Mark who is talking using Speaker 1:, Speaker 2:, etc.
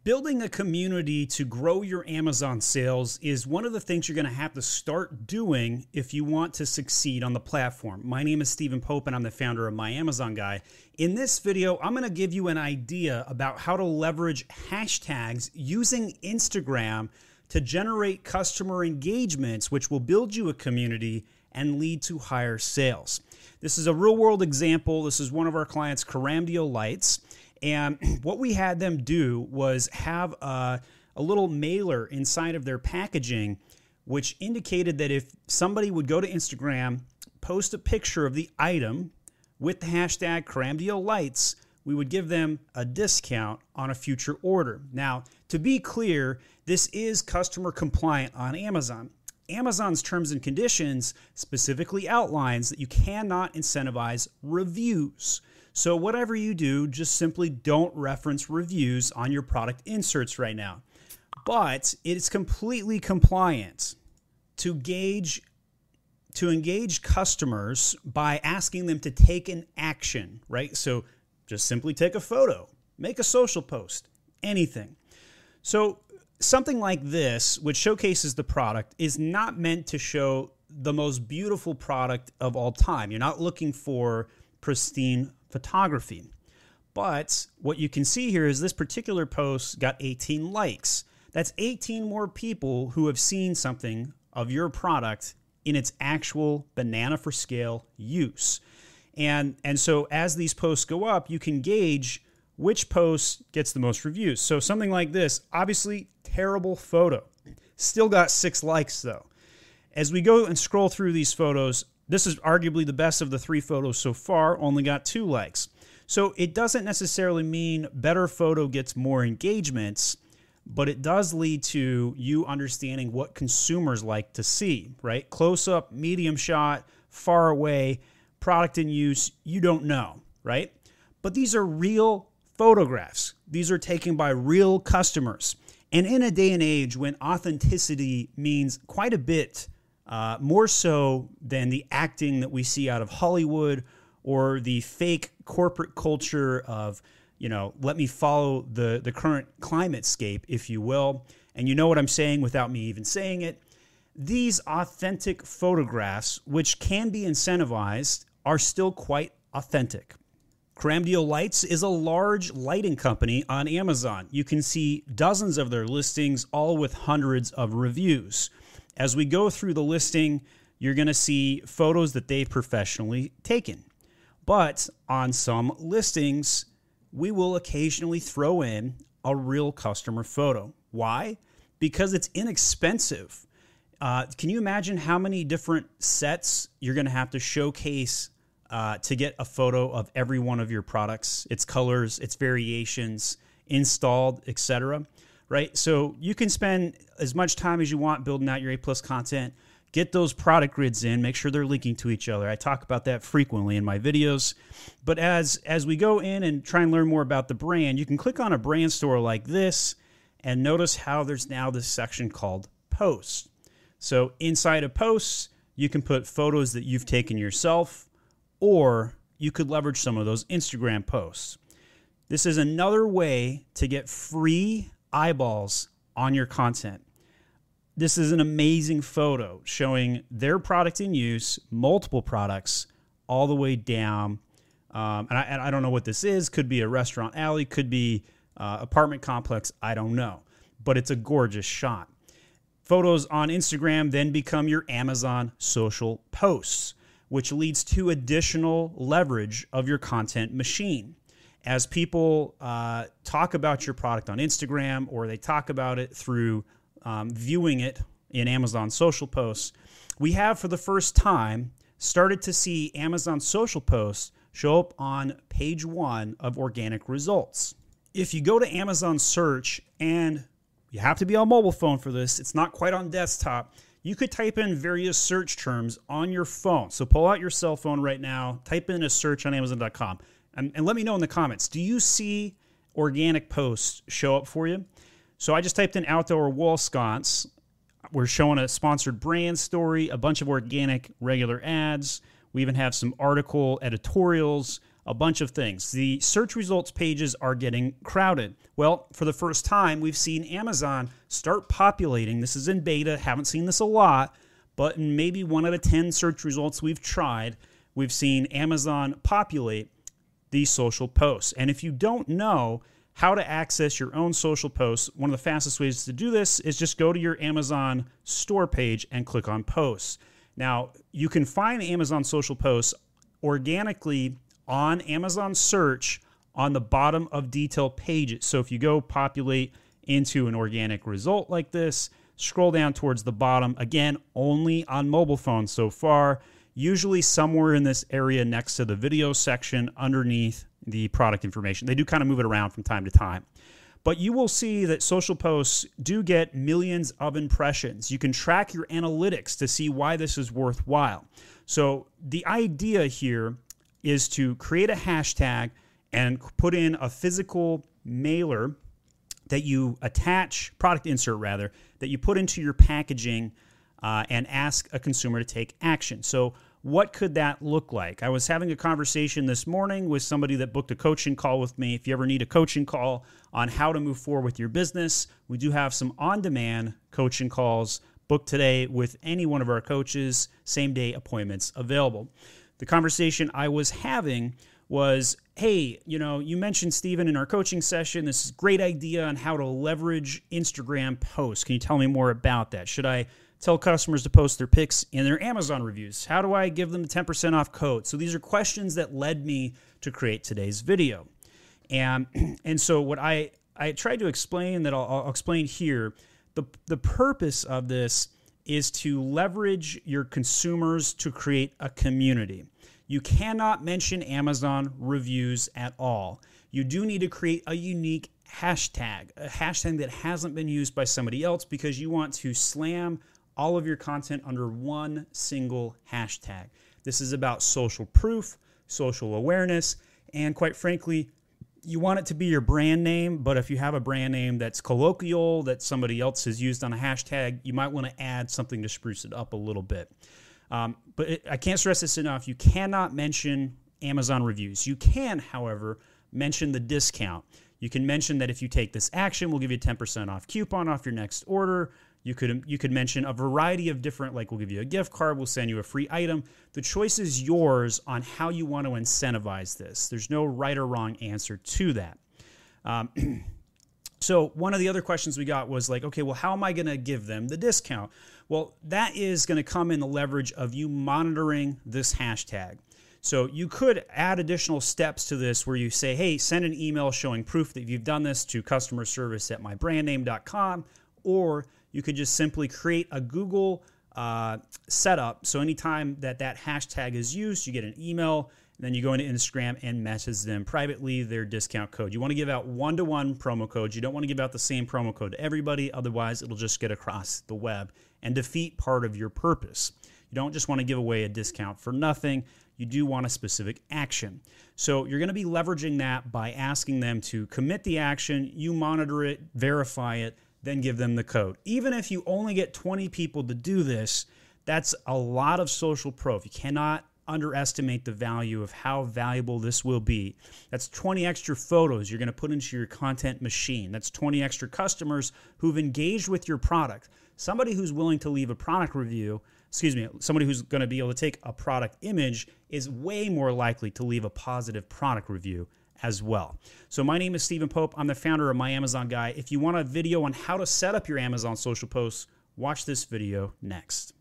Speaker 1: Building a community to grow your Amazon sales is one of the things you're going to have to start doing if you want to succeed on the platform. My name is Stephen Pope and I'm the founder of My Amazon Guy. In this video, I'm going to give you an idea about how to leverage hashtags using Instagram to generate customer engagements, which will build you a community and lead to higher sales. This is a real-world example. This is one of our clients, Caramdio Lights. And what we had them do was have a little mailer inside of their packaging, which indicated that if somebody would go to Instagram, post a picture of the item with the hashtag Caramdio Lights, we would give them a discount on a future order. Now, to be clear, this is customer compliant on Amazon. Amazon's terms and conditions specifically outlines that you cannot incentivize reviews. So whatever you do, just simply don't reference reviews on your product inserts right now. But it's completely compliant to engage customers by asking them to take an action, right? So just simply take a photo, make a social post, anything. So something like this, which showcases the product, is not meant to show the most beautiful product of all time. You're not looking for pristine photography. But what you can see here is this particular post got 18 likes. That's 18 more people who have seen something of your product in its actual banana for scale use. And so as these posts go up, you can gauge which post gets the most reviews. So something like this, obviously terrible photo. Still got 6 likes though. As we go and scroll through these photos, this is arguably the best of the 3 photos so far, only got 2 likes. So it doesn't necessarily mean better photo gets more engagements, but it does lead to you understanding what consumers like to see, right? Close up, medium shot, far away, product in use, you don't know, right? But these are real photographs. These are taken by real customers. And in a day and age when authenticity means quite a bit more so than the acting that we see out of Hollywood or the fake corporate culture of, let me follow the current climatescape, if you will. And you know what I'm saying without me even saying it. These authentic photographs, which can be incentivized, are still quite authentic. Caramdio Lights is a large lighting company on Amazon. You can see dozens of their listings, all with hundreds of reviews. As we go through the listing, you're going to see photos that they've professionally taken. But on some listings, we will occasionally throw in a real customer photo. Why? Because it's inexpensive. Can you imagine how many different sets you're going to have to showcase to get a photo of every one of your products, its colors, its variations, installed, etc.? Right? So you can spend as much time as you want building out your A+ content, get those product grids in, make sure they're linking to each other. I talk about that frequently in my videos. But as we go in and try and learn more about the brand, you can click on a brand store like this and notice how there's now this section called Posts. So inside of Posts, you can put photos that you've taken yourself, or you could leverage some of those Instagram posts. This is another way to get free eyeballs on your content. This is an amazing photo showing their product in use, multiple products, all the way down. And I don't know what this is. Could be a restaurant alley, could be apartment complex. I don't know. But it's a gorgeous shot. Photos on Instagram then become your Amazon social posts, which leads to additional leverage of your content machine. As people talk about your product on Instagram, or they talk about it through viewing it in Amazon social posts, we have for the first time started to see Amazon social posts show up on page 1 of organic results. If you go to Amazon search, and you have to be on mobile phone for this, it's not quite on desktop, you could type in various search terms on your phone. So pull out your cell phone right now, type in a search on Amazon.com. And let me know in the comments, do you see organic posts show up for you? So I just typed in outdoor wall sconce. We're showing a sponsored brand story, a bunch of organic regular ads. We even have some article editorials, a bunch of things. The search results pages are getting crowded. Well, for the first time, we've seen Amazon start populating. This is in beta, haven't seen this a lot, but in maybe 1 out of 10 search results we've tried, we've seen Amazon populate these social posts. And if you don't know how to access your own social posts, one of the fastest ways to do this is just go to your Amazon store page and click on posts. Now, you can find Amazon social posts organically on Amazon search on the bottom of detailed pages. So if you go populate into an organic result like this, scroll down towards the bottom, again, only on mobile phones so far, usually somewhere in this area next to the video section underneath the product information. They do kind of move it around from time to time. But you will see that social posts do get millions of impressions. You can track your analytics to see why this is worthwhile. So the idea here is to create a hashtag and put in a physical mailer that you attach, product insert rather, that you put into your packaging and ask a consumer to take action. So what could that look like? I was having a conversation this morning with somebody that booked a coaching call with me. If you ever need a coaching call on how to move forward with your business, we do have some on-demand coaching calls booked today with any one of our coaches, same-day appointments available. The conversation I was having was, hey, you mentioned, Stephen, in our coaching session, this is a great idea on how to leverage Instagram posts. Can you tell me more about that? Should I tell customers to post their pics in their Amazon reviews? How do I give them the 10% off code? So these are questions that led me to create today's video. And so what I tried to explain that I'll explain here, the purpose of this is to leverage your consumers to create a community. You cannot mention Amazon reviews at all. You do need to create a unique hashtag, a hashtag that hasn't been used by somebody else, because you want to slam all of your content under one single hashtag. This is about social proof, social awareness, and quite frankly, you want it to be your brand name, but if you have a brand name that's colloquial, that somebody else has used on a hashtag, you might want to add something to spruce it up a little bit. I can't stress this enough. You cannot mention Amazon reviews. You can, however, mention the discount. You can mention that if you take this action, we'll give you a 10% off coupon off your next order. You could mention a variety of different, like we'll give you a gift card, we'll send you a free item. The choice is yours on how you want to incentivize this. There's no right or wrong answer to that. So one of the other questions we got was like, okay, well, how am I going to give them the discount? Well, that is going to come in the leverage of you monitoring this hashtag. So you could add additional steps to this where you say, hey, send an email showing proof that you've done this to customerservice@mybrandname.com, or you could just simply create a Google setup. So anytime that hashtag is used, you get an email, and then you go into Instagram and message them privately their discount code. You want to give out one-to-one promo codes. You don't want to give out the same promo code to everybody. Otherwise, it'll just get across the web and defeat part of your purpose. You don't just want to give away a discount for nothing. You do want a specific action. So you're going to be leveraging that by asking them to commit the action, you monitor it, verify it, then give them the code. Even if you only get 20 people to do this, that's a lot of social proof. You cannot underestimate the value of how valuable this will be. That's 20 extra photos you're going to put into your content machine. That's 20 extra customers who've engaged with your product. Somebody who's willing to leave a product review, somebody who's going to be able to take a product image is way more likely to leave a positive product review as well. So my name is Stephen Pope. I'm the founder of My Amazon Guy. If you want a video on how to set up your Amazon social posts, watch this video next.